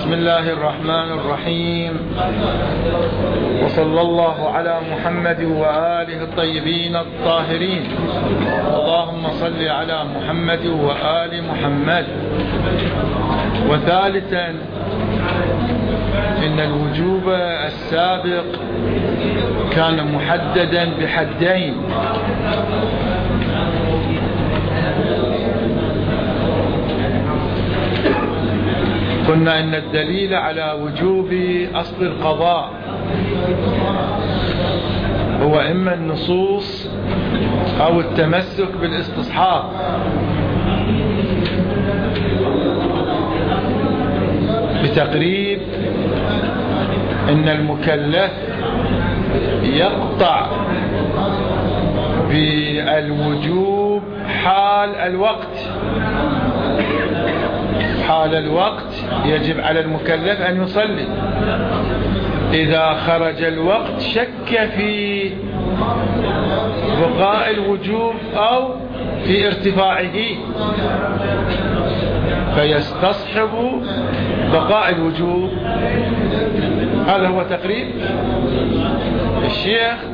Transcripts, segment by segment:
بسم الله الرحمن الرحيم، وصلى الله على محمد وآله الطيبين الطاهرين. اللهم صل على محمد وآل محمد. وثالثا، إن الوجوب السابق كان محددا بحدين. قلنا إن الدليل على وجوب أصل القضاء هو إما النصوص أو التمسك بالاستصحاب. بتقريب إن المكلف يقطع بالوجوب حال الوقت. حال الوقت يجب على المكلف أن يصلي. إذا خرج الوقت شك في بقاء الوجوب أو في ارتفاعه، فيستصحب بقاء الوجوب. هذا هو تقريب. الشيخ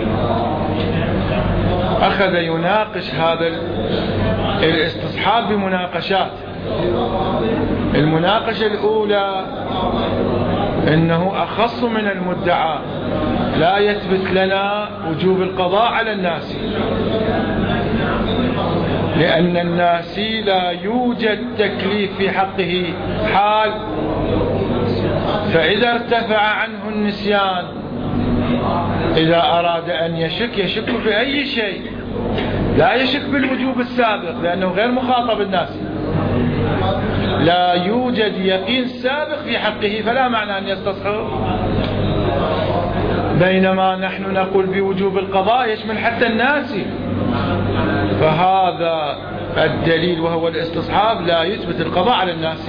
أخذ يناقش هذا الاستصحاب بمناقشات. المناقشة الأولى إنه أخص من المدعى، لا يثبت لنا وجوب القضاء على الناس، لأن الناس لا يوجد تكليف في حقه حال، فإذا ارتفع عنه النسيان إذا أراد أن يشك في أي شيء، لا يشك بالوجوب السابق لأنه غير مخاطب الناس، لا يوجد يقين سابق في حقه، فلا معنى أن يستصحب. بينما نحن نقول بوجوب القضاء يشمل حتى الناس، فهذا الدليل وهو الاستصحاب لا يثبت القضاء على الناس.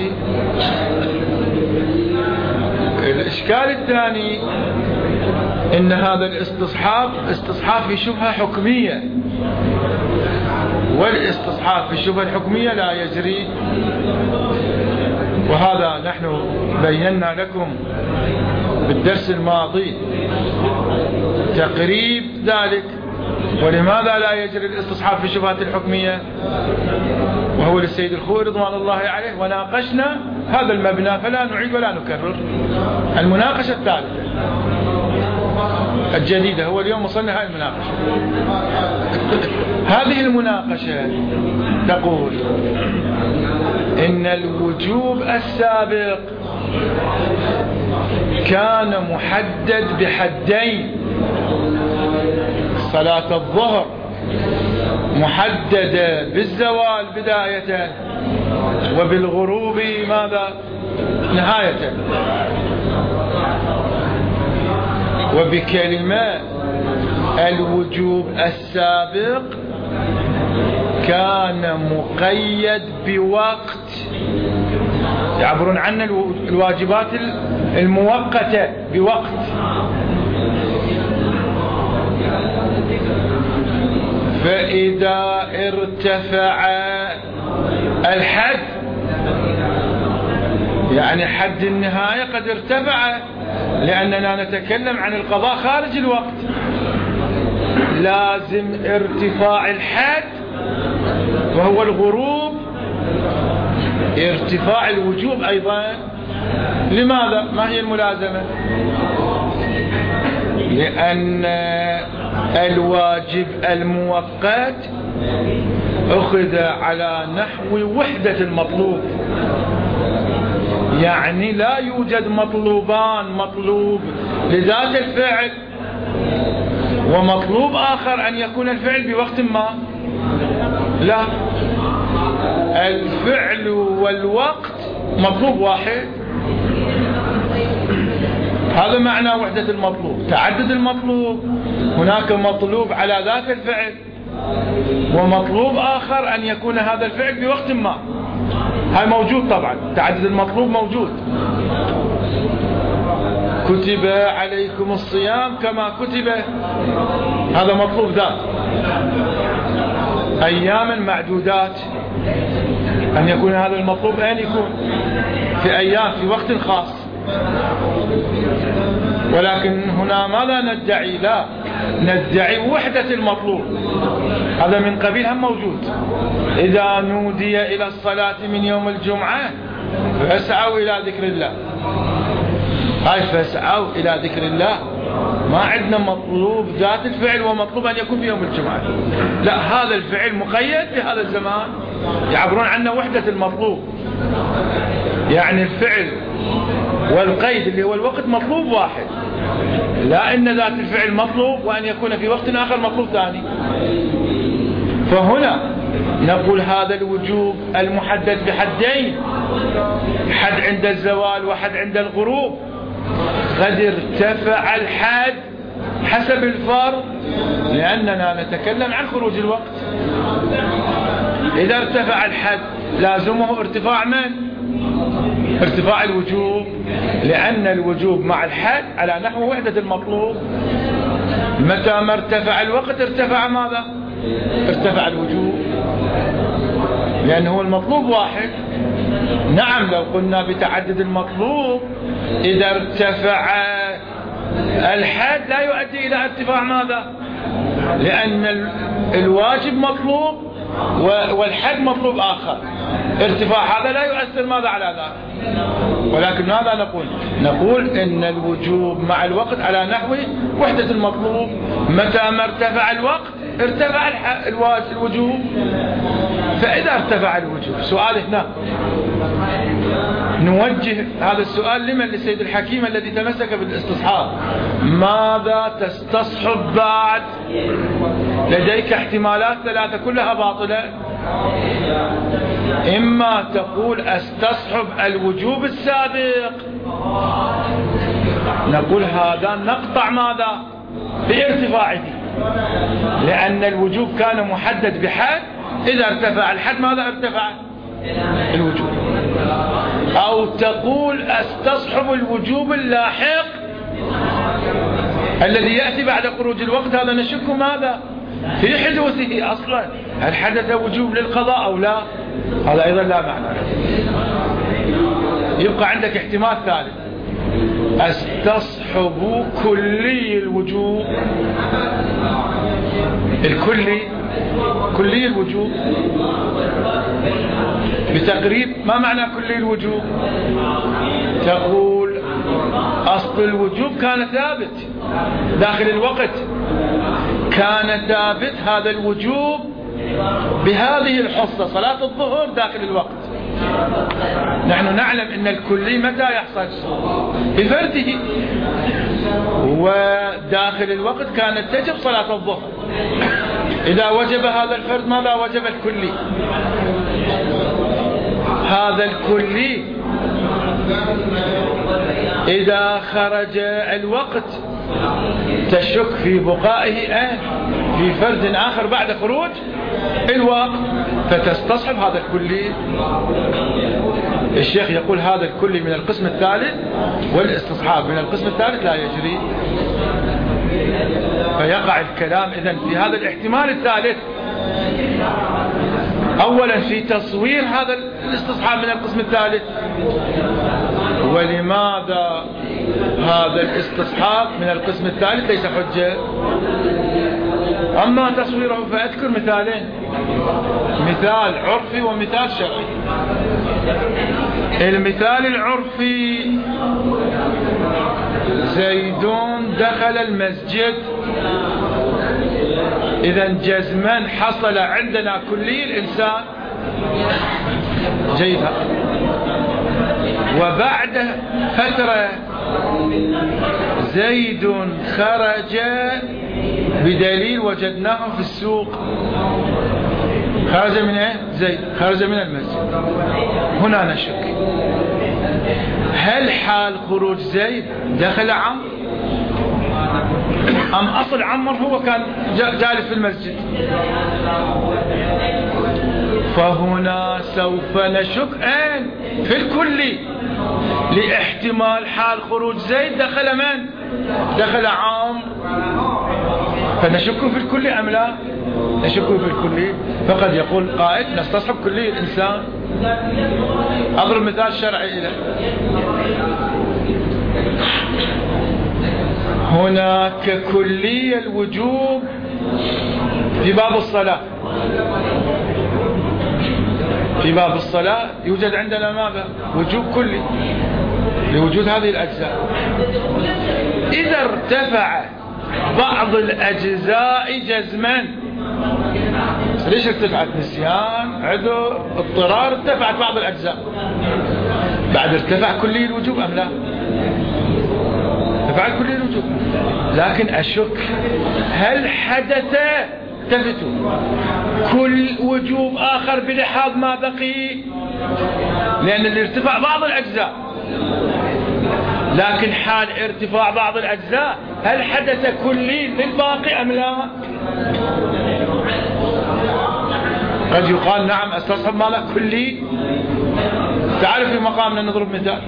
الإشكال الثاني إن هذا الاستصحاب استصحاب في شبهة حكمية، والاستصحاب في الشبهة الحكمية لا يجري، وهذا نحن بينا لكم بالدرس الماضي تقريب ذلك. ولماذا لا يجري الاستصحاب في الشبهات الحكمية؟ وهو للسيد الخوئي رضوان الله عليه، وناقشنا هذا المبنى فلا نعيد ولا نكرر. المناقشة الثالثة الجديدة، هو اليوم وصلنا هذه المناقشة. هذه المناقشة تقول إن الوجوب السابق كان محدد بحدين. صلاة الظهر محددة بالزوال بداية وبالغروب ماذا نهاية، وبكلمة الوجوب السابق كان مقيد بوقت، يعبرون عن الواجبات المؤقتة بوقت. فإذا ارتفع الحد، يعني حد النهاية قد ارتفع، لأننا نتكلم عن القضاء خارج الوقت، لازم ارتفاع الحد وهو الغروب، ارتفاع الوجوب أيضا. لماذا؟ ما هي الملازمة؟ لأن الواجب المؤقت أخذ على نحو وحدة المطلوب، يعني لا يوجد مطلوبان، مطلوب لذات الفعل ومطلوب آخر أن يكون الفعل بوقت ما. لا، الفعل والوقت مطلوب واحد. هذا معنى وحدة المطلوب. تعدد المطلوب، هناك مطلوب على ذات الفعل ومطلوب آخر أن يكون هذا الفعل بوقت ما. هاي موجود طبعا، تعدد المطلوب موجود. كتب عليكم الصيام كما كتب، هذا مطلوب ذات، أياما معدودات. أن يكون هذا المطلوب أن يكون في أيام في وقت خاص. ولكن هنا ماذا ندعي؟ لا ندعي وحدة المطلوب. هذا من قبيل هم موجود. إذا نودي إلى الصلاة من يوم الجمعة فاسعوا إلى ذكر الله. هاي فاسعوا إلى ذكر الله، ما عندنا مطلوب ذات الفعل ومطلوب أن يكون في يوم الجمعة. لا، هذا الفعل مقيد في هذا الزمان، يعبرون عنه وحدة المطلوب. يعني الفعل والقيد اللي هو الوقت مطلوب واحد، لا إن ذات الفعل مطلوب وأن يكون في وقت آخر مطلوب ثاني. فهنا نقول هذا الوجوب المحدد بحدين، حد عند الزوال وحد عند الغروب، قد ارتفع الحد حسب الفرض، لأننا نتكلم عن خروج الوقت. إذا ارتفع الحد لازمه ارتفاع من؟ ارتفاع الوجوب، لأن الوجوب مع الحد على نحو وحدة المطلوب. متى ما ارتفع الوقت ارتفع ماذا؟ ارتفع الوجوب، لأنه المطلوب واحد. نعم، لو قلنا بتعدد المطلوب إذا ارتفع الحد لا يؤدي إلى ارتفاع ماذا؟ لأن الواجب مطلوب والحد مطلوب آخر، ارتفاع هذا لا يؤثر ماذا على ذلك. ولكن ماذا نقول إن الوجوب مع الوقت على نحو وحدة المطلوب. متى ما ارتفع الوقت ارتفع الوجوب. فإذا ارتفع الوجوب، سؤال هنا نوجه هذا السؤال لمن؟ لسيد الحكيم الذي تمسك بالاستصحاب. ماذا تستصحب بعد؟ لديك احتمالات ثلاثة كلها باطلة. إما تقول استصحب الوجوب السابق، نقول هذا نقطع ماذا؟ بارتفاعه، لأن الوجوب كان محدد بحد، إذا ارتفع الحد ماذا ارتفع؟ الوجوب. أو تقول استصحب الوجوب اللاحق الذي يأتي بعد خروج الوقت، هذا نشك ماذا؟ في حدوثه أصلا، هل حدث وجوب للقضاء أو لا؟ هذا أيضا لا معنى. يبقى عندك احتمال ثالث، استصحب كلي الوجوب. كلي الوجوب بتقريب. ما معنى كلي الوجوب؟ تقول أصل الوجوب كان ثابت داخل الوقت، كان ثابت هذا الوجوب بهذه الحصة، صلاة الظهر داخل الوقت. نحن نعلم أن الكلي متى يحصل؟ بفرده، وداخل الوقت كانت تجب صلاة الظهر. إذا وجب هذا الفرد ماذا وجب الكلي؟ هذا الكلي إذا خرج الوقت تشك في بقائه في فرد آخر بعد خروج الوقت، فتستصحب هذا الكلي. الشيخ يقول هذا الكلي من القسم الثالث، والاستصحاب من القسم الثالث لا يجري. فيقع الكلام إذن في هذا الاحتمال الثالث، أولا في تصوير هذا الاستصحاب من القسم الثالث. ولماذا هذا الاستصحاب من القسم الثالث ليس حجة؟ أما تصويره فأذكر مثالين، مثال عرفي ومثال شرعي. المثال العرفي: زيد دخل المسجد. إذا جزما حصل عندنا كلي الإنسان. جيد. وبعد فترة زيد خرج بدليل وجدناه في السوق. خرج من ايه؟ زيد خرج من المسجد. هنا نشك، هل حال خروج زيد دخل عمرو أم أصل عمر هو كان جالس في المسجد؟ فهنا سوف نشك في الكلي، لاحتمال حال خروج زيد دخل من؟ دخل عمرو. فنشك في الكلي أم لا؟ نشك في الكلي. فقد يقول قائل نستصحب كلي الإنسان. أضرب مثال شرعي له. هناك كلية الوجوب في باب الصلاة. في باب الصلاة يوجد عندنا ماذا؟ وجوب كلي لوجود هذه الأجزاء. إذا ارتفع بعض الأجزاء جزما، ليش ارتفعت؟ نسيان، عذر، اضطرار، ارتفعت بعض الأجزاء، بعد ارتفع كلي الوجوب أم لا؟ ارتفع كلي الوجوب، لكن أشك هل حدث التفتوا كل وجوب آخر بلحاظ ما بقي؟ لأن اللي ارتفع بعض الأجزاء، لكن حال ارتفاع بعض الأجزاء هل حدث كلي للباقي أم لا؟ قد يقال نعم استصحب ما له كلي. تعرف في مقامنا نضرب مثال،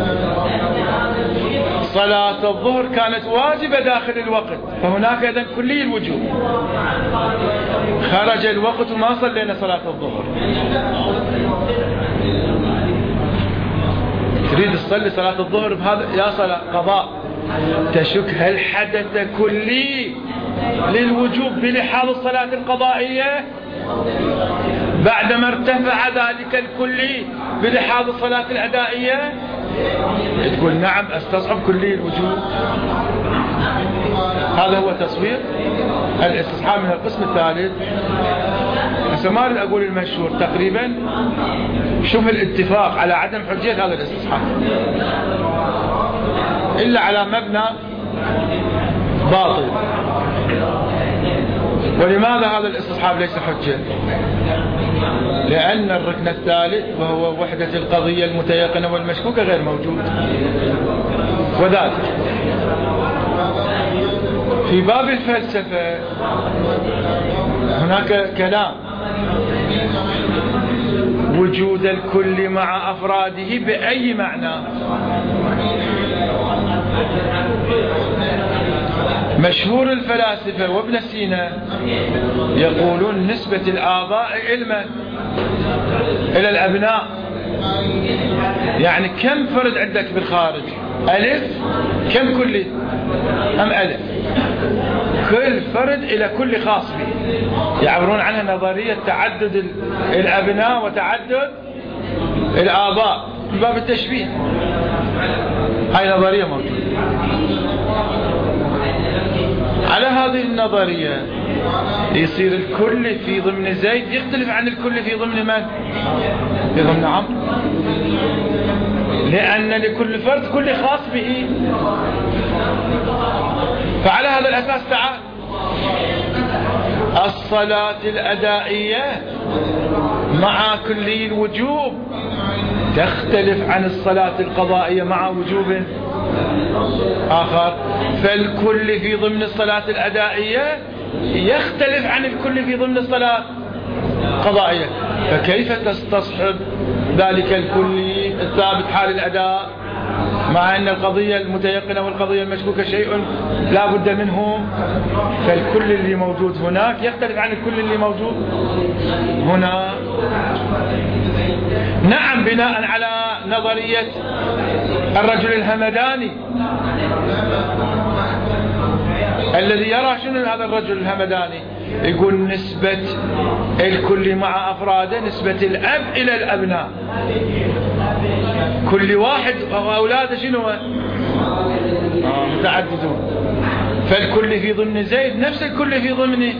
صلاة الظهر كانت واجبة داخل الوقت، فهناك إذن كلي الوجوب، خرج الوقت وما صلينا صلاة الظهر، تريد تصلي صلاة الظهر بهذا يا صلاة قضاء، تشك هل حدث كلي للوجوب بلحاظ الصلاة القضائية بعدما ارتفع ذلك الكلي بلحاظ الصلاة الأدائية؟ تقول نعم استصحب كلي الوجوب. هذا هو تصوير الاستصحاب من القسم الثالث. هسه ما اريد اقول المشهور، تقريبا شوف الاتفاق على عدم حجية هذا الاستصحاب الا على مبنى باطل. ولماذا هذا الاستصحاب ليس حجة؟ لأن الركن الثالث وهو وحدة القضية المتيقنة والمشكوكة غير موجود. وذلك في باب الفلسفة هناك كلام وجود الكل مع أفراده بأي معنى. مشهور الفلاسفة وابن سينا يقولون نسبة الآباء علما إلى الأبناء، يعني كم فرد عندك بالخارج؟ ألف، كم كلي؟ أم ألف؟ كل فرد إلى كل خاص به، يعبرون عنها نظرية تعدد الأبناء وتعدد الآباء في باب التشبيه. هاي نظرية موجودة. على هذه النظرية يصير الكل في ضمن زيد يختلف عن الكل في ضمن من؟ في ضمن عمرو، لأن لكل فرد كل خاص به. فعلى هذا الأساس تعال الصلاة الأدائية مع كلي الوجوب تختلف عن الصلاة القضائية مع وجوب آخر، فالكل في ضمن الصلاة الأدائية يختلف عن الكل في ضمن الصلاة القضائية. فكيف تستصحب ذلك الكل الثابت حال الأداء مع أن القضية المتيقنة والقضية المشكوكة شيء لا بد منه؟ فالكل اللي موجود هناك يختلف عن الكل اللي موجود هنا. نعم، بناء على نظرية الرجل الهمداني الذي يرى شنو هذا الرجل الهمداني، يقول نسبة الكل مع أفراده نسبة الأب إلى الأبناء، كل واحد وأولاده شنو متعددون، فالكل في ضمن زيد نفس الكل في ضمنه،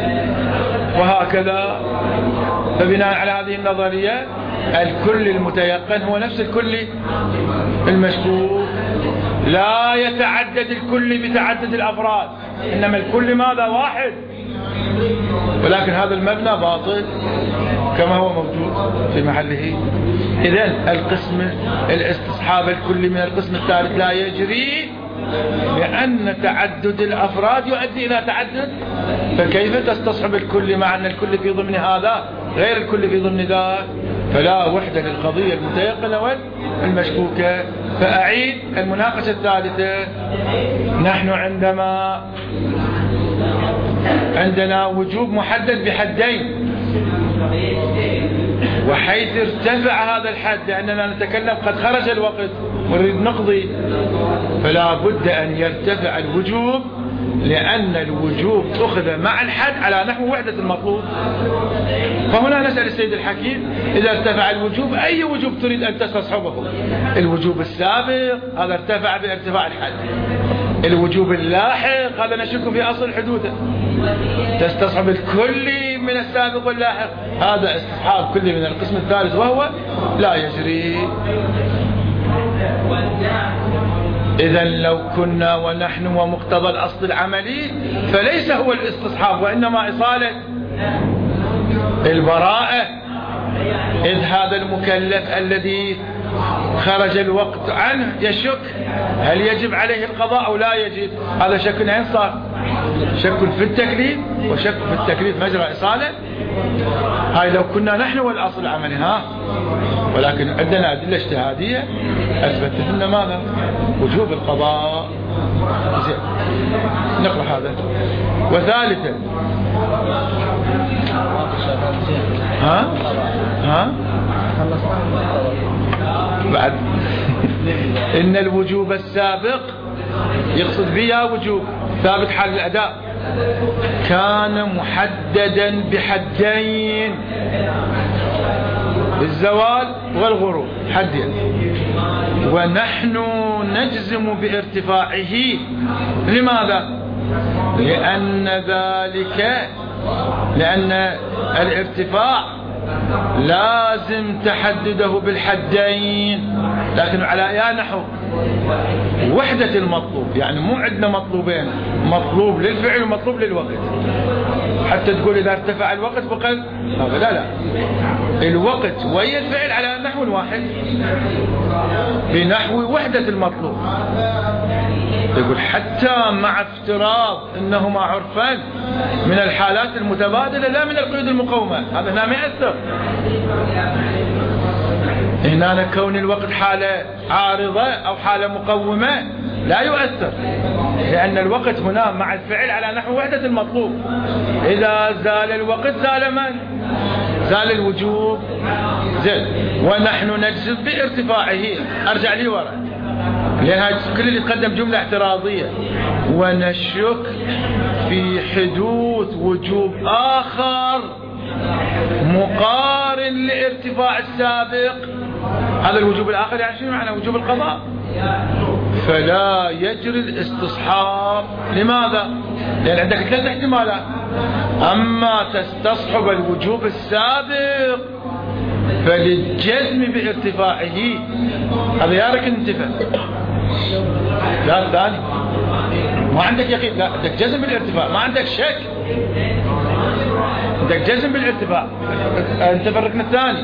وهكذا. فبناء على هذه النظرية الكل المتيقن هو نفس الكل المشكوك، لا يتعدد الكل بتعدد الأفراد، إنما الكل ماذا؟ واحد. ولكن هذا المبنى باطل كما هو موجود في محله. إذن القسم الاستصحاب الكلي من القسم الثالث لا يجري، لأن تعدد الأفراد يؤدي إلى تعدد. فكيف تستصحب الكل مع أن الكل في ضمن هذا غير الكل في ضمن ذاك؟ فلا وحدة للقضية المتيقنة والمشكوكة. فأعيد المناقشة الثالثة. نحن عندنا وجوب محدد بحدين، وحيث ارتفع هذا الحد، لأننا نتكلم قد خرج الوقت ونريد نقضي، فلا بد أن يرتفع الوجوب، لأن الوجوب أخذ مع الحد على نحو وحدة المطلوب. فهنا نسأل السيد الحكيم إذا ارتفع الوجوب أي وجوب تريد أن تستصحبه؟ الوجوب السابق هذا ارتفع بارتفاع الحد، الوجوب اللاحق هذا نشك في أصل حدوده، تستصحب الكل من السابق واللاحق، هذا استصحاب كل من القسم الثالث وهو لا يجري. إذا لو كنا ونحن ومقتضى الأصل العملي فليس هو الاستصحاب وإنما إصالة البراءة، إذ هذا المكلف الذي خرج الوقت عنه يشك هل يجب عليه القضاء أو لا يجب. هذا شك أين صار؟ شك في التكليف، وشك في التكليف مجرى إصالة. هاي لو كنا نحن والأصل العملي ولكن عندنا أدلة اجتهادية أثبتت لنا ماذا؟ وجوب القضاء. زين نقرأ هذا. وثالثا بعد إن الوجوب السابق يقصد بها وجوب ثابت حال الأداء كان محددا بحدين، بالزوال والغروب حدين، ونحن نجزم بارتفاعه. لماذا؟ لأن الارتفاع لازم تحدده بالحدين، لكن على أي نحو؟ وحدة المطلوب، يعني مو عندنا مطلوبين، مطلوب للفعل ومطلوب للوقت. حتى تقول إذا ارتفع الوقت بقل، لا، الوقت وهي الفعل على نحو واحد بنحو وحدة المطلوب. يقول حتى مع افتراض انهما عرفان من الحالات المتبادلة لا من القيود المقومة، هذا هنا ما يأثر. هنا كون الوقت حالة عارضة أو حالة مقومة لا يؤثر، لأن الوقت هنا مع الفعل على نحو وحدة المطلوب. إذا زال الوقت زال من؟ زال الوجوب. زين. ونحن نجزم بارتفاعه، أرجع لي وراء لأن كل اللي تقدم جملة اعتراضية. ونشك في حدوث وجوب آخر مقارن لارتفاع السابق. هذا الوجوب الآخر يعني شنو معنى؟ وجوب القضاء. فلا يجري الاستصحاب. لماذا؟ لأن عندك ثلاث احتمالات: أما تستصحب الوجوب السابق فللجزم بارتفاعه، هذا يا ركن انتفى. لا الثاني ما عندك يقين، لا عندك جزم بالارتفاع، ما عندك شك، عندك جزم بالارتفاع، انت في الركن الثاني.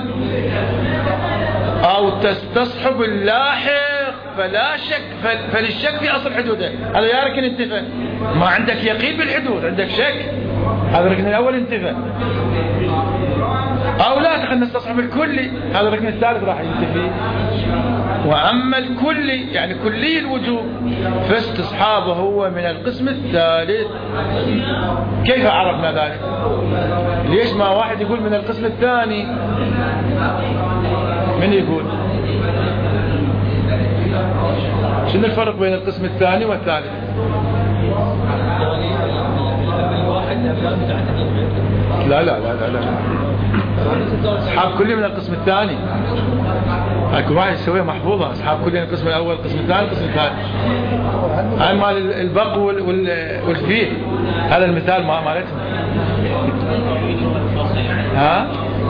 أو تستصحب اللاحق فلا شك، فللشك في أصل حدوده، هذا يا ركن انتفى. ما عندك يقين بالحدود، عندك شك، هذا الركن الأول انتفى. أو لا خلينا نستصحب الكلي، هذا الركن الثالث راح ينتفي. وأما الكلي يعني كلي الوجوب فاستصحابه هو من القسم الثالث. كيف عرفنا ذلك؟ ليش ما واحد يقول من القسم الثاني؟ من يقول؟ شنو الفرق بين القسم الثاني والثالث؟ لا لا لا لا لا، أصحاب كل من القسم الثاني. اكو واحد يسويها محفوظة، أصحاب كل من القسم الأول، القسم الثاني، القسم الثالث. هاي مال البق والفيل، هذا المثال مالتهم. ها؟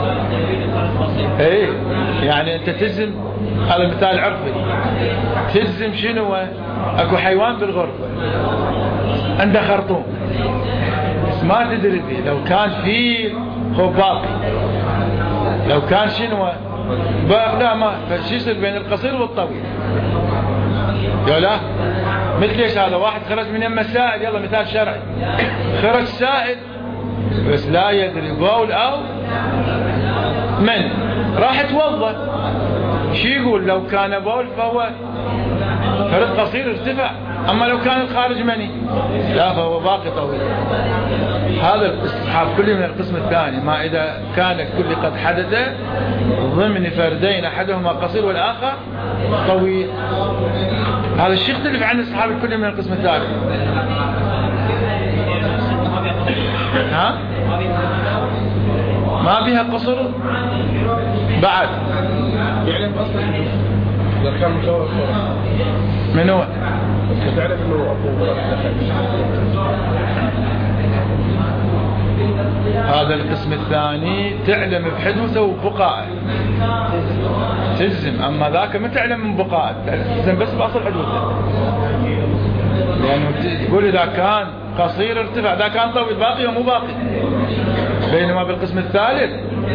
ايه يعني انت تلزم، هذا مثال عرفي، تلزم شنو؟ اكو حيوان بالغرفة عنده خرطوم ما تدري فيه، لو كان فيل هو باقي، لو كان شنو لا ما، فشي يصير بين القصير والطويل؟ يا لا مثل ايش؟ هذا واحد خرج من يم السائل، يلا مثال شرعي، خرج سائل بس لا يدري بول او من، راح يتوضا. شو يقول؟ لو كان بول فهو فرد قصير ارتفع، أما لو كان الخارج مني لا فهو باقي طويل. هذا الاستصحاب كله من القسم الثاني، ما إذا كان الكل قد حدث ضمن فردين أحدهما قصير والآخر طويل. هذا الشيء يختلف عن الاستصحاب الكلي من القسم الثالث. ها؟ ما بها قصر بعد يعلم أصلا إذا كان مشاور من هو؟ تعرف إنه هذا القسم الثاني تعلم بحدوثه وبقائه تجزم، أما ذاك ما تعلم من بقائه، تجزم بس بأصل حدوثه. لأنه تقول إذا كان قصير ارتفع، إذا كان طويل باقي ومو باقي. بينما بالقسم الثالث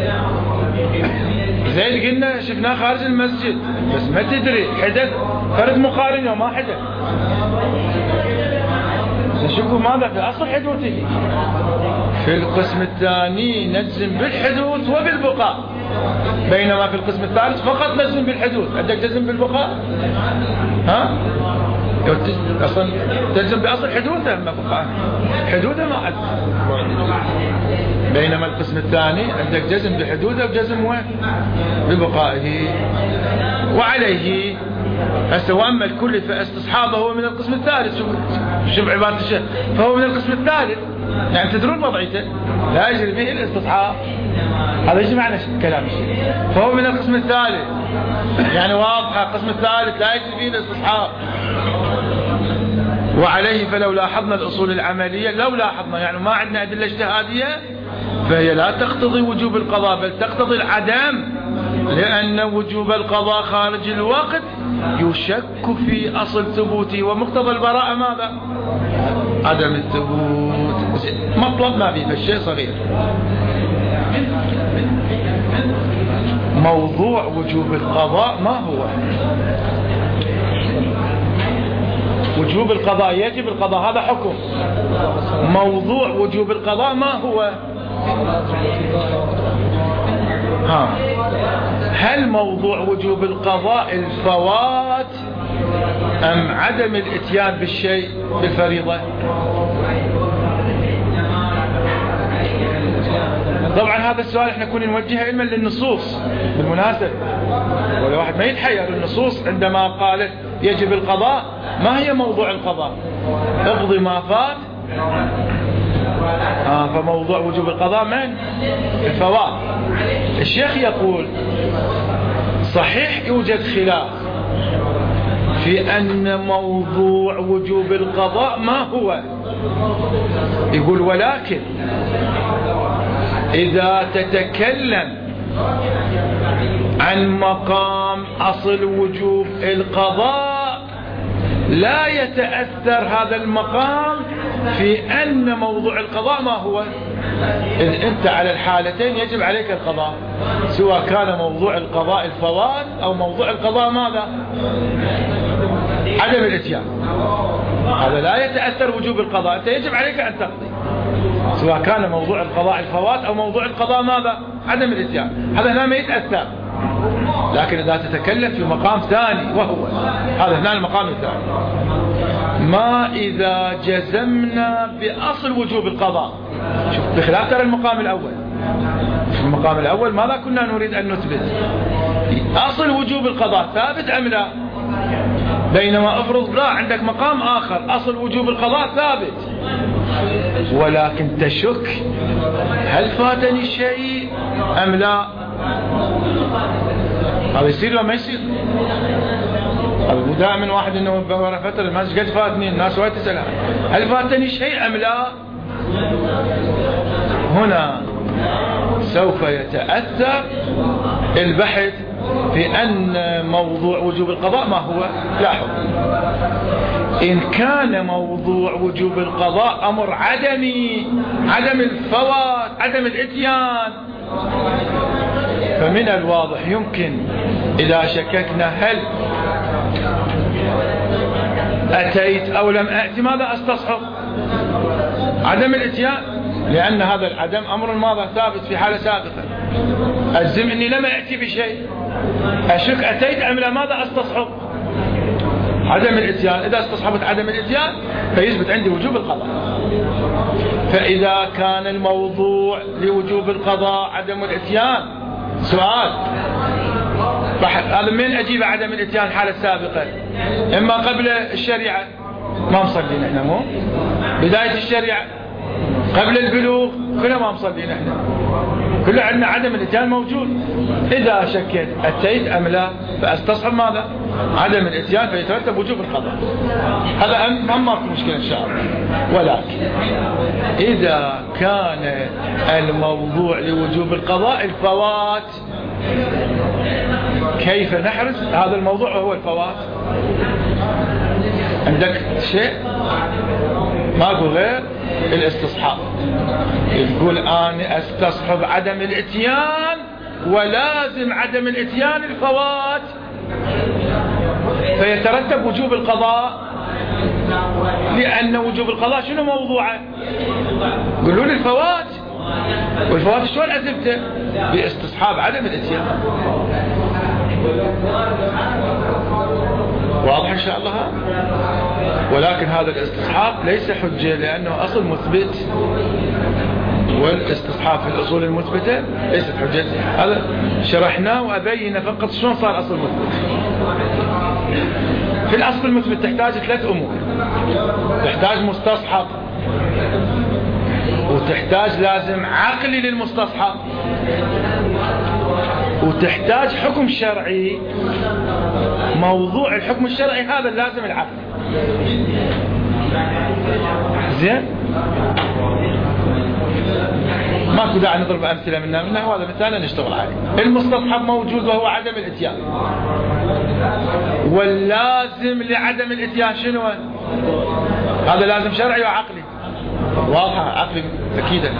زي اللي قلنا شفناه خارج المسجد بس ما تدري حدث فرد مقارن وما حدث، نشوفه ماذا في أصل حدوثه. في القسم الثاني نجزم بالحدوث وبالبقاء، بينما في القسم الثالث فقط نجزم بالحدوث. عندك جزم بالبقاء؟ ها؟ أصلا تجزم بأصل حدوثه ما بقاء، حدوثه ما حدث. بينما القسم الثاني عندك جزم بحدوثه وجزم ببقائه. وعليه هسه واما الكل فاستصحابه هو من القسم الثالث. شوف عبارة الشيخ، فهو من القسم الثالث، يعني تدرون وضعيته لا يجري به الاستصحاب. هذا ايش معنى كلام الشيخ؟ فهو من القسم الثالث، يعني واضحه القسم الثالث لا يجري به الاستصحاب. وعليه فلو لاحظنا الأصول العملية، لو لاحظنا يعني ما عندنا أدلة اجتهادية، فهي لا تقتضي وجوب القضاء بل تقتضي العدم، لأن وجوب القضاء خارج الوقت يشك في أصل ثبوته، ومقتضى البراءة ماذا؟ عدم الثبوت. مطلب ما فيه فالشيء صغير. موضوع وجوب القضاء ما هو؟ وجوب القضاء يجب القضاء، هذا حكم. موضوع وجوب القضاء ما هو؟ هل موضوع وجوب القضاء الفوات أم عدم الاتيان بالشيء بالفريضة؟ طبعا هذا السؤال احنا كنا نوجهه علما للنصوص بالمناسبة، ولا واحد ما يتحير. النصوص عندما قالت يجب القضاء ما هي موضوع القضاء؟ اقضي ما فات. فموضوع وجوب القضاء من؟ الفوات. الشيخ يقول صحيح يوجد خلاف في أن موضوع وجوب القضاء ما هو. يقول ولكن إذا تتكلم عن مقام أصل وجوب القضاء لا يتأثر هذا المقام في أن موضوع القضاء ما هو. إذ أنت على الحالتين يجب عليك القضاء، سواء كان موضوع القضاء الفوات أو موضوع القضاء ماذا؟ عدم الاتيان. هذا لا يتأثر وجوب القضاء، أنت يجب عليك أن تقضي، سواء كان موضوع القضاء الفوات أو موضوع القضاء ماذا؟ عدم الاتيان. هذا هنا ما يتأثر. لكن إذا تتكلم في مقام ثاني وهو هذا هنا المقام الثاني، ما إذا جزمنا بأصل وجوب القضاء. شوف بخلاف ترى المقام الأول، في المقام الأول ماذا كنا نريد أن نثبت؟ أصل وجوب القضاء ثابت أم لا؟ بينما افرض لا، عندك مقام آخر أصل وجوب القضاء ثابت ولكن تشك هل فاتني شيء أم لا. هذا يصير ولا ما يصير؟ دائما واحد انه ورا فتره ما قد فاتني، الناس وايد تسال هل فاتني شيء ام لا. هنا سوف يتأثر البحث في أن موضوع وجوب القضاء ما هو. لاحظ، إن كان موضوع وجوب القضاء أمر عدمي، عدم الفوات، عدم الاتيان، فمن الواضح يمكن إذا شككنا هل أتيت أو لم أأتي ماذا أستصحب؟ عدم الاتيان، لأن هذا العدم أمر ماذا ثابت في حالة سابقة. أجزم أني لم أأتي بشيء، أشك أتيت أم لا ماذا أستصحب؟ عدم الاتيان. إذا استصحبت عدم الاتيان فيثبت عندي وجوب القضاء. فإذا كان الموضوع لوجوب القضاء عدم الاتيان، سؤال هذا من أجيب عدم الاتيان الحالة السابقة؟ إما قبل الشريعة ما مصلين احنا، مو بداية الشريعة قبل البلوغ كلنا ما مصلين احنا، كله عندنا عدم الاتيان موجود. إذا شكيت أتيت أم لا فأستصحب ماذا؟ عدم الاتيان، فيترتب وجوب القضاء. هذا ما في مشكلة إن شاء الله. ولكن إذا كان الموضوع لوجوب القضاء الفوات، كيف نحرز هذا الموضوع وهو الفوات؟ عندك شيء ماكو غير الاستصحاب. يقول أنا استصحب عدم الاتيان ولازم عدم الاتيان الفوات، فيترتب وجوب القضاء. لأن وجوب القضاء شنو موضوعه؟ قولوا لي الفوات، والفوات شلون أثبته؟ باستصحاب عدم الاتيان. واضح إن شاء الله. ولكن هذا الاستصحاب ليس حجة لأنه أصل مثبت، والاستصحاب في الأصول المثبتة ليست حجة. هذا شرحناه وأبين فقط شلون صار أصل مثبت. في الأصل المثبت تحتاج 3 أمور: تحتاج مستصحب، وتحتاج لازم عقلي للمستصحب، وتحتاج حكم شرعي. موضوع الحكم الشرعي هذا اللازم العقل. زين، ماكو داعي نضرب أمثلة منها وهذا مثالا نشتغل عليه. المستصحب موجود وهو عدم الاتيان، واللازم لعدم الاتيان شنو؟ هذا لازم شرعي وعقلي. واضحة، عقلي أكيدا.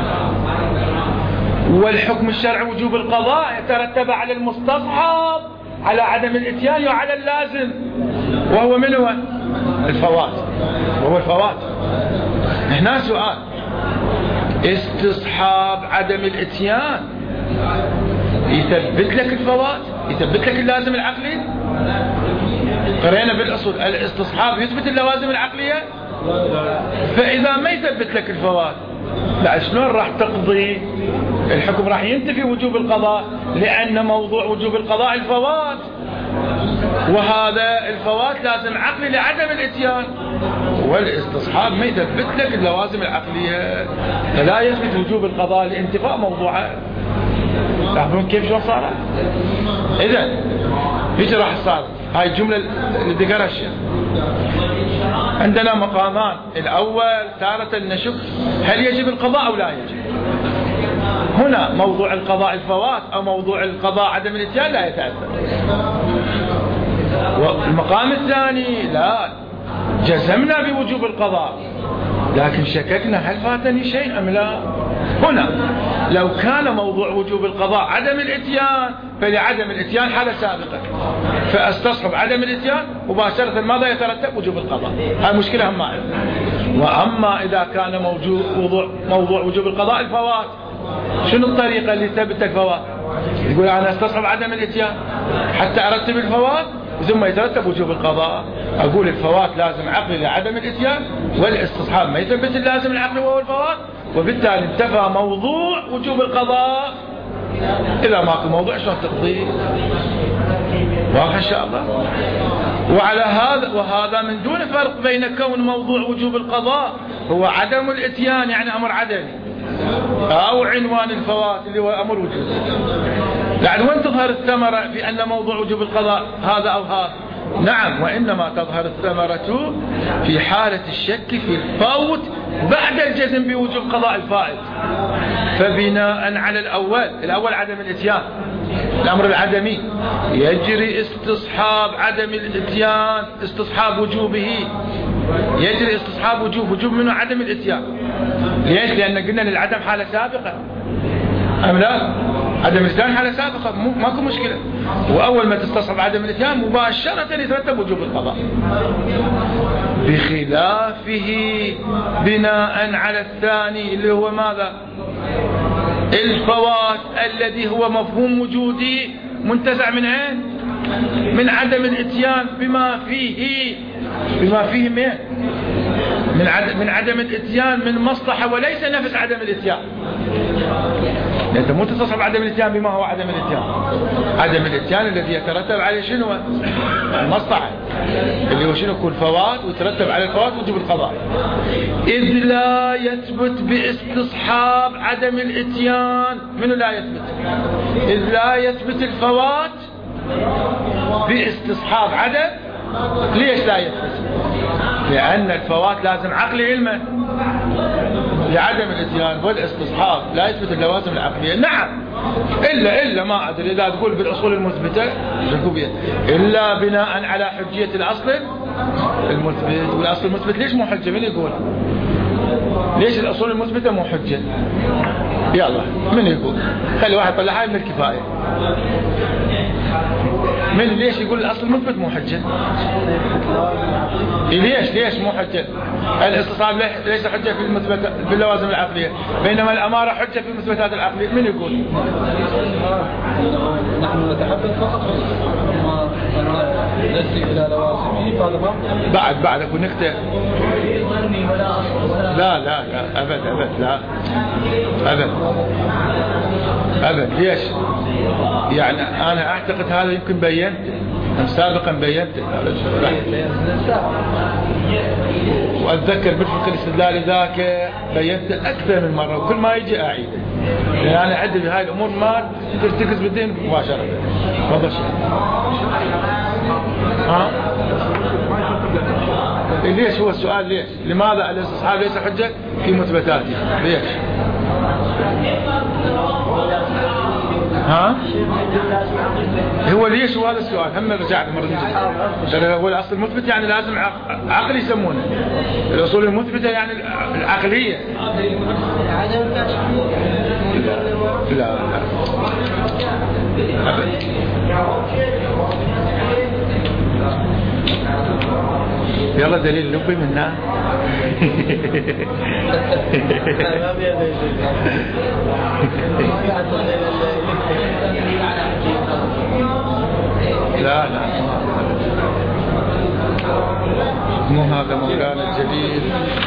والحكم الشرعي وجوب القضاء يترتب على المستصحب، على عدم الاتيان وعلى اللازم، وهو من هو؟ الفوات. وهو الفوات. هنا سؤال: استصحاب عدم الاتيان يثبت لك الفوات؟ يثبت لك اللازم العقلي؟ قرينا بالأصول الاستصحاب يثبت اللوازم العقلية. فإذا ما يثبت لك الفوات، لا شلون راح تقضي؟ الحكم راح ينتفي وجوب القضاء، لأن موضوع وجوب القضاء الفوات، وهذا الفوات لازم عقلي لعدم الاتيان، والاستصحاب ما يثبت لك اللوازم العقلية، فلا يثبت وجوب القضاء لانتفاء موضوعه. تعرفون كيف شلون صار؟ إذن هيك راح صار. هاي الجملة اللي ذكرها الشيخ. عندنا مقامان: الأول تارة نشك هل يجب القضاء أو لا يجب. هنا موضوع القضاء الفوات أو موضوع القضاء عدم الاتيان لا يتأثر. والمقام الثاني: لا جزمنا بوجوب القضاء لكن شككنا هل فاتني شيء أم لا. هنا لو كان موضوع وجوب القضاء عدم الاتيان فلعدم الاتيان حالة سابقة، فاستصحب عدم الاتيان مباشرة ماذا يترتب؟ وجوب القضاء. هاي مشكلة هم معنا. وأما إذا كان موضوع وجوب القضاء الفوات، شنو الطريقة اللي تثبت الفوات؟ يقول أنا استصحب عدم الاتيان حتى أرتب الفوات ثم يترتب وجوب القضاء. أقول الفوات لازم عقلي لعدم الاتيان، والاستصحاب ما يثبت اللازم العقلي وهو الفوات، وبالتالي انتفى موضوع وجوب القضاء. إذا ماكو موضوع شلون تقضي؟ واضح إن شاء الله. وعلى هذا وهذا من دون فرق بين كون موضوع وجوب القضاء هو عدم الاتيان يعني أمر عدمي، أو عنوان الفوات اللي هو أمر وجوبي. يعني وين تظهر الثمرة في أن موضوع وجوب القضاء هذا أو هذا؟ نعم، وإنما تظهر الثمرة في حالة الشك في الفوت بعد الجزم بوجوب قضاء الفائت. فبناء على الأول عدم الاتيان، الأمر العدمي، يجري استصحاب عدم الاتيان استصحاب وجوبه، يجري استصحاب وجوب منه عدم الاتيان. ليش؟ لأن قلنا للعدم حالة سابقة أم لا؟ عدم الاتيان حالة سابقة، ماكو مشكلة. وأول ما تستصحب عدم الاتيان مباشرة يترتب وجوب القضاء، بخلافه بناء على الثاني اللي هو ماذا؟ الفوات الذي هو مفهوم وجودي منتزع من عين من عدم الاتيان بما فيه من عدم الاتيان من مصلحة وليس نفس عدم الاتيان. انت مو تستصحب عدم الاتيان بما هو عدم الاتيان. عدم الاتيان الذي يترتب عليه شنو؟ المصلحة اللي هو شنو؟ كل فوات ويترتب على الفوات وجوب القضاء. إذ لا يثبت باستصحاب عدم الاتيان. منو لا يثبت؟ إذ لا يثبت الفوات باستصحاب عدم. ليش لا يثبت؟ لأن الفوات لازم عقلي علمه لعدم الاتيان، والاستصحاب لا يثبت اللوازم العقلية. نعم إلا ما أدري إذا تقول بالأصول المثبتة إلا بناء على حجية الأصل المثبت. والأصل المثبت ليش مو حجة؟ من يقول؟ ليش الأصول المثبتة مو حجة؟ يلا من يقول؟ خلي واحد طلعها من الكفاية. من ليش يقول الأصل المثبت مو حجة؟ ليش مو حجة؟ الاستصحاب ليس حجة في اللوازم العقلية، بينما الأمارة حجة في المثبتات العقلية. من يقول؟ نحن نتحدث فقط ما نسي إلى لوازمه. بعد أكون نكتة. لا أبد. ليش؟ يعني أنا أعتقد هذا يمكن بينت سابقا وأتذكر بالفقه الاستدلالي ذاك بينت أكثر من مرة، وكل ما يجي أعيد، يعني أنا أعد بهاي الأمور ما ترتكز بالدين مباشرة. تفضل شيء. ليش هو السؤال؟ ليش؟ لماذا الاستصحاب ليس حجة في مثبتاته؟ ليش؟ هو ليش هو هذا السؤال؟ هم رجعت مرة ثانية. هو الأصل المثبت يعني لازم عقل يسمونه. الأصول المثبتة يعني العقلية. لا يلا دليل لبي منا. لا مو هذا مولانا الجليل.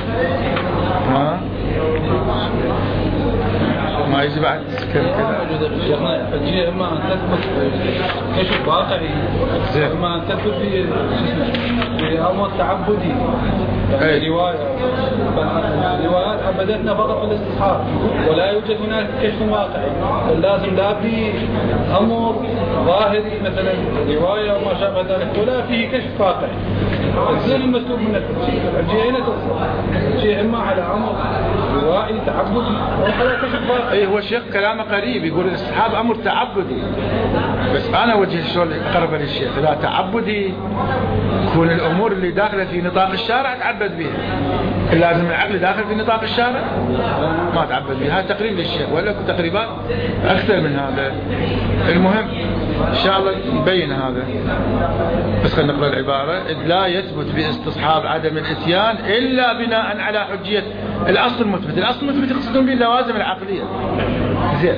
ما يجي بعد كذا. شيخنا الجهة إما أن تثبت كشف واقعي، إما أن تثبت في أمر تعبدي. يعني الروايات عبدتنا فقط في الاستصحاب، ولا يوجد هناك كشف واقعي. لازم لا في أمر ظاهري مثلا رواية وما شابه ذلك، ولا فيه كشف واقعي. الزين المسلوب من الجهة هنا الجهة إما على أمر روائي تعبدي أو على كشف واقعي. هو الشيخ كلامه قريب، يقول الاستصحاب أمر تعبدي، بس أنا وجه الشغل أقرب للشيخ. إذا تعبدي تكون الأمور اللي داخلة في نطاق الشارع تعبد بها. لازم العقل داخل في نطاق الشارع ما تعبد بها. هذا تقريب للشيخ، ولا تقريبات أكثر من هذا. المهم إن شاء الله نبين هذا، بس خلينا نقرأ العبارة. إذ لا يثبت باستصحاب عدم الاتيان إلا بناء على حجية الأصل المثبت. الأصل المثبت يقصدون به اللوازم العقلية. زين.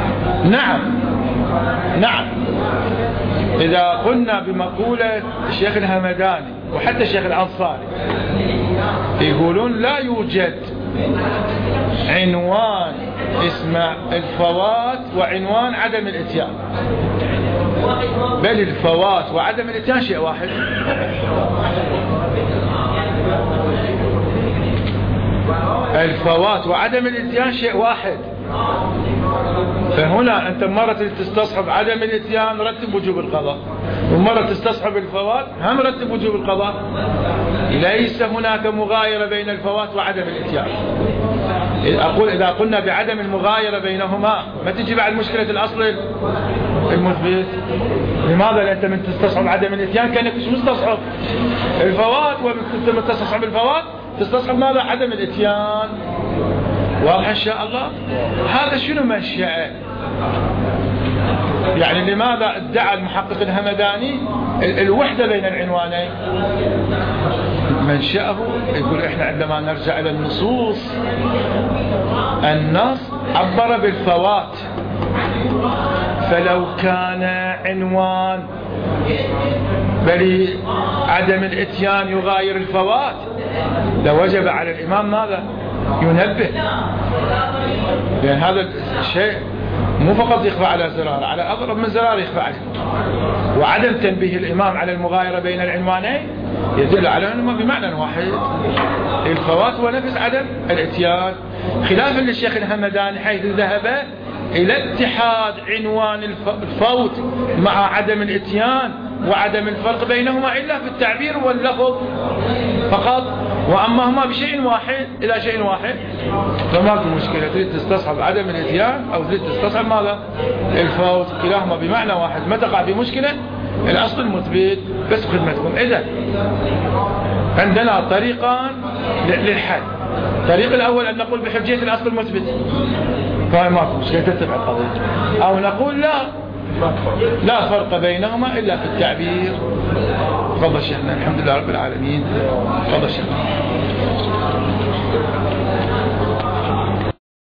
نعم إذا قلنا بمقولة الشيخ الهمداني وحتى الشيخ الأنصاري يقولون لا يوجد عنوان اسمه الفوات وعنوان عدم الاتيان، بل الفوات وعدم الاتيان شيء واحد. الفوات وعدم الاتيان شيء واحد. فهنا أنت مرة تستصحب عدم الاتيان رتب وجوب القضاء، ومرة تستصحب الفوات هم رتب وجوب القضاء. ليس هناك مغايرة بين الفوات وعدم الاتيان. أقول إذا قلنا بعدم المغايرة بينهما ما تجي بعد مشكلة الأصل المثبت. لماذا؟ لأنت من تستصحب عدم الاتيان كأنك مش مستصحب الفوات، ومن تستصحب الفوات تستصحب ماذا؟ عدم الاتيان. واضح إن شاء الله؟ هذا شنو منشأه؟ يعني لماذا ادعى المحقق الهمداني الوحدة بين العنوانين؟ منشأه يقول إحنا عندما نرجع إلى النصوص، النص عبر بالفوات، فلو كان عنوان بل عدم الاتيان يغاير الفوات، لوجب على الإمام ماذا؟ ينبه، لأن هذا الشيء مو فقط يخفى على زرار، على أضرب من زرار يخفى عليه. وعدم تنبيه الإمام على المغايرة بين العنوانين يدل على أنهما بمعنى واحد. الفوات هو نفس عدم الاتيان، خلافا للشيخ الهمداني حيث ذهب إلى اتحاد عنوان الفوت مع عدم الاتيان وعدم الفرق بينهما إلا في التعبير واللفظ فقط، وأما هما بشيء واحد إلى شيء واحد فما في مشكلة. تريد تستصحب عدم الاتيان أو تريد تستصحب ماذا؟ الفوت، كلاهما بمعنى واحد، ما تقع في مشكلة. الأصل المثبت بس خدمتكم. إذا عندنا طريقان للحل. الطريق الأول أن نقول بحجية الأصل المثبت فما في مشكلة تتبع القضية، أو نقول لا فرق بينهما إلا في التعبير. تفضل شيخنا. الحمد لله رب العالمين. تفضل شيخنا.